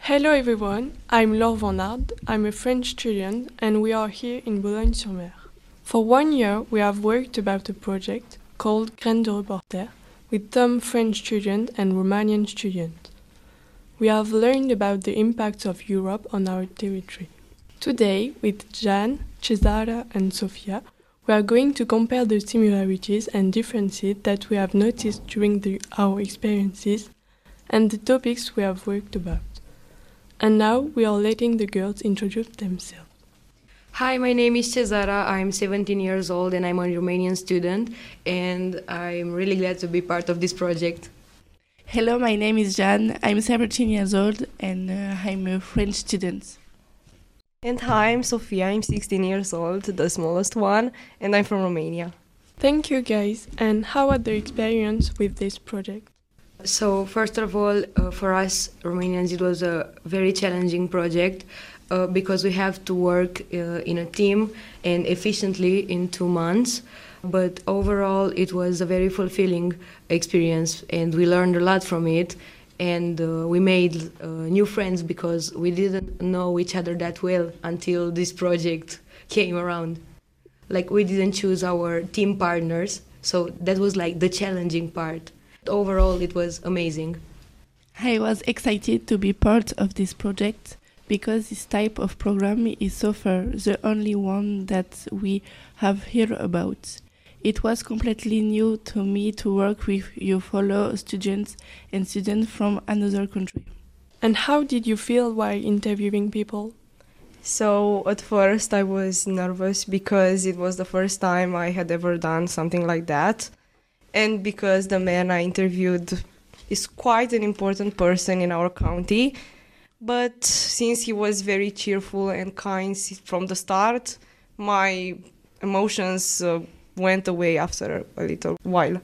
Hello everyone, I'm Laure Van Aert, I'm a French student and we are here in Boulogne-sur-Mer. For 1 year we have worked about a project called Graines de Reporter with some French students and Romanian students. We have learned about the impact of Europe on our territory. Today, with Jan, Cesara and Sofia, we are going to compare the similarities and differences that we have noticed during our experiences and the topics we have worked about. And now we are letting the girls introduce themselves. Hi, my name is Cesara. I'm 17 years old and I'm a Romanian student, and I'm really glad to be part of this project. Hello, my name is Jan. I'm 17 years old and I'm a French student. And hi, I'm Sofia. I'm 16 years old, the smallest one, and I'm from Romania. Thank you guys. And how was the experience with this project? So, first of all, for us Romanians, it was a very challenging project because we have to work in a team and efficiently in 2 months. But overall, it was a very fulfilling experience and we learned a lot from it. And we made new friends because we didn't know each other that well until this project came around. Like, we didn't choose our team partners, so that was like the challenging part. Overall, it was amazing. I was excited to be part of this project because this type of program is so far the only one that we have heard about. It was completely new to me to work with your fellow students and students from another country. And how did you feel while interviewing people? So at first I was nervous because it was the first time I had ever done something like that. And because the man I interviewed is quite an important person in our county. But since he was very cheerful and kind from the start, my emotions went away after a little while.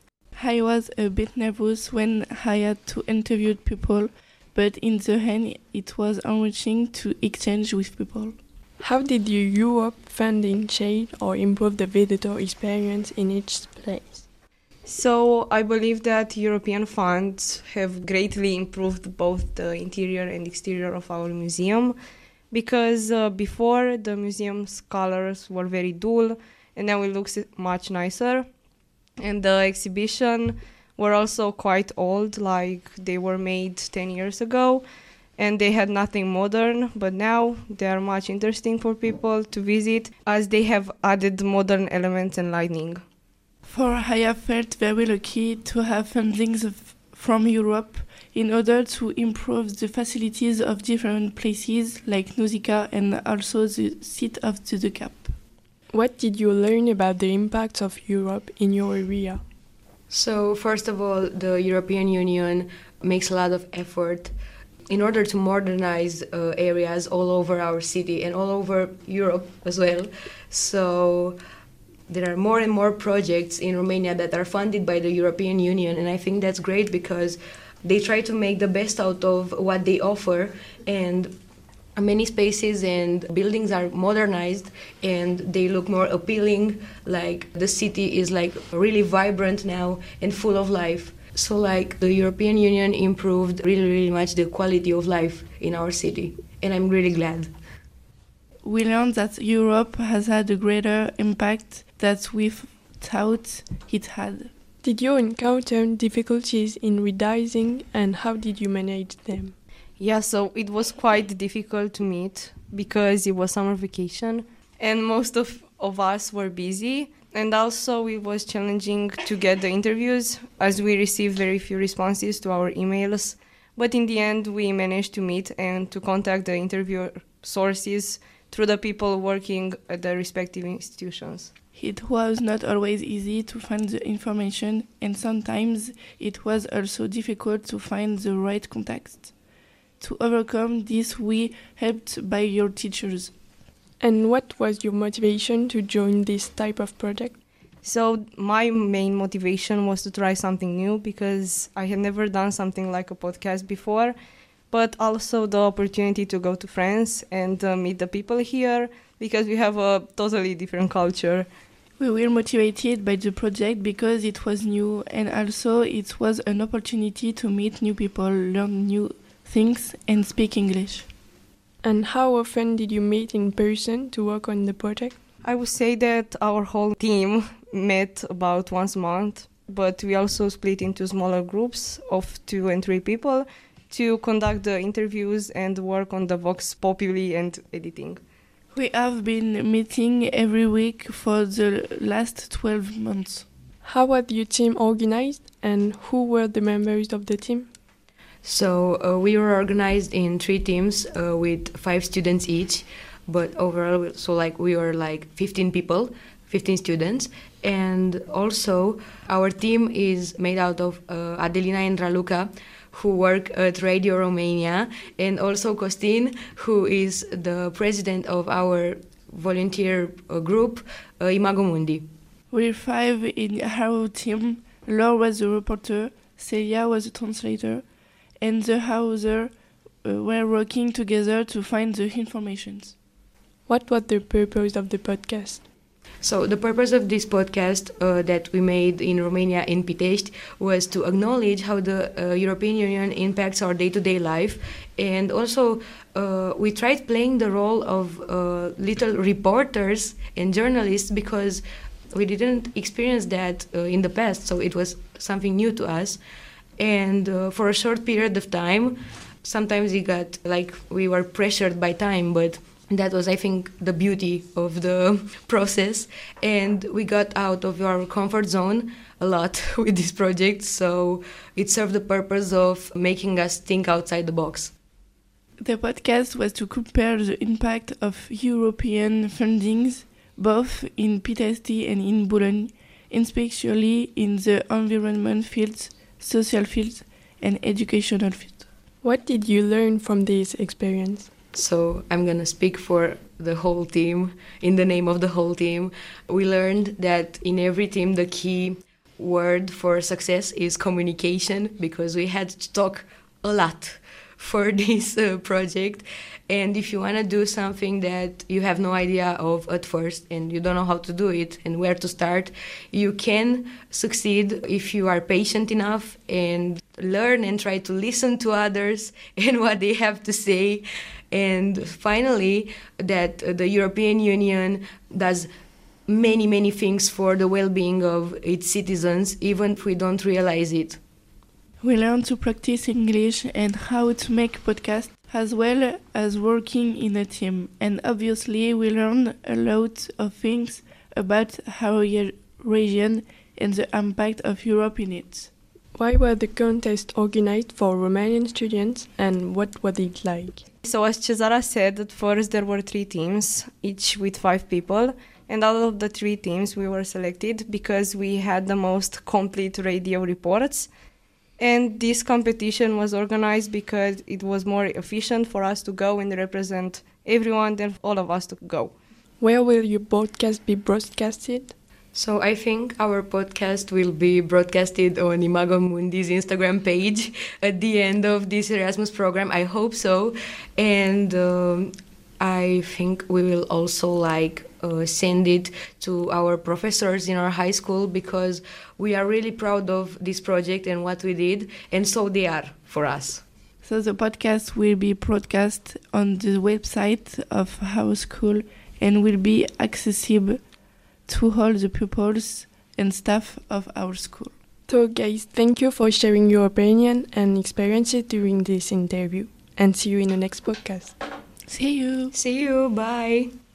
I was a bit nervous when I had to interview people, but in the end it was enriching to exchange with people. How did your Europe funding change or improve the visitor experience in each place? So I believe that European funds have greatly improved both the interior and exterior of our museum because before the museum's colors were very dull and now it looks much nicer. And the exhibition were also quite old, like they were made 10 years ago and they had nothing modern, but now they are much interesting for people to visit as they have added modern elements and lighting. For I have felt very lucky to have fundings from Europe in order to improve the facilities of different places like Nausicaa and also the site of the Cap. What did you learn about the impact of Europe in your area? So, first of all, the European Union makes a lot of effort in order to modernize areas all over our city and all over Europe as well. So there are more and more projects in Romania that are funded by the European Union, and I think that's great because they try to make the best out of what they offer, and many spaces and buildings are modernized and they look more appealing, like the city is like really vibrant now and full of life. So like the European Union improved really much the quality of life in our city, and I'm really glad. We learned that Europe has had a greater impact than we thought it had. Did you encounter difficulties in realizing and how did you manage them? Yeah, so it was quite difficult to meet because it was summer vacation and most of us were busy. And also it was challenging to get the interviews as we received very few responses to our emails. But in the end, we managed to meet and to contact the interview sources through the people working at the respective institutions. It was not always easy to find the information, and sometimes it was also difficult to find the right context. To overcome this, we helped by your teachers. And what was your motivation to join this type of project? So my main motivation was to try something new because I had never done something like a podcast before, but also the opportunity to go to France and meet the people here because we have a totally different culture. We were motivated by the project because it was new and also it was an opportunity to meet new people, learn new things and speak English. And how often did you meet in person to work on the project? I would say that our whole team met about once a month, but we also split into smaller groups of 2 and 3 people to conduct the interviews and work on the Vox Populi and editing. We have been meeting every week for the last 12 months. How was your team organized and who were the members of the team? So we were organized in 3 teams with 5 students each, but overall, so like we were like 15 people, 15 students, and also our team is made out of Adelina and Raluca, who work at Radio Romania, and also Costin, who is the president of our volunteer group, Imago Mundi. We're 5 in our team. Laure was the reporter, Celia was the translator, and the others were working together to find the information. What was the purpose of the podcast? So the purpose of this podcast that we made in Romania in Pitești was to acknowledge how the European Union impacts our day-to-day life, and also we tried playing the role of little reporters and journalists because we didn't experience that in the past, so it was something new to us. And for a short period of time, sometimes it got like we were pressured by time, but that was, I think, the beauty of the process. And we got out of our comfort zone a lot with this project, so it served the purpose of making us think outside the box. The podcast was to compare the impact of European fundings both in Pitești and in Boulogne, especially in the environment fields, social fields, and educational fields. What did you learn from this experience? So I'm going to speak for the whole team, in the name of the whole team. We learned that in every team the key word for success is communication, because we had to talk a lot for this project. And if you want to do something that you have no idea of at first and you don't know how to do it and where to start, you can succeed if you are patient enough and learn and try to listen to others and what they have to say. And finally, that the European Union does many, many things for the well-being of its citizens, even if we don't realize it. We learned to practice English and how to make podcasts, as well as working in a team. And obviously, we learned a lot of things about our region and the impact of Europe in it. Why were the contests organized for Romanian students and what was it like? So as Cezara said, at first there were 3 teams, each with 5 people. And out of the 3 teams we were selected because we had the most complete radio reports. And this competition was organized because it was more efficient for us to go and represent everyone than all of us to go. Where will your podcast be broadcasted? So I think our podcast will be broadcasted on Imago Mundi's Instagram page at the end of this Erasmus program. I hope so. And I think we will also send it to our professors in our high school, because we are really proud of this project and what we did, and so they are for us. So the podcast will be broadcast on the website of our school and will be accessible to all the pupils and staff of our school. So guys, thank you for sharing your opinion and experiences during this interview, and see you in the next podcast. See you! See you, bye!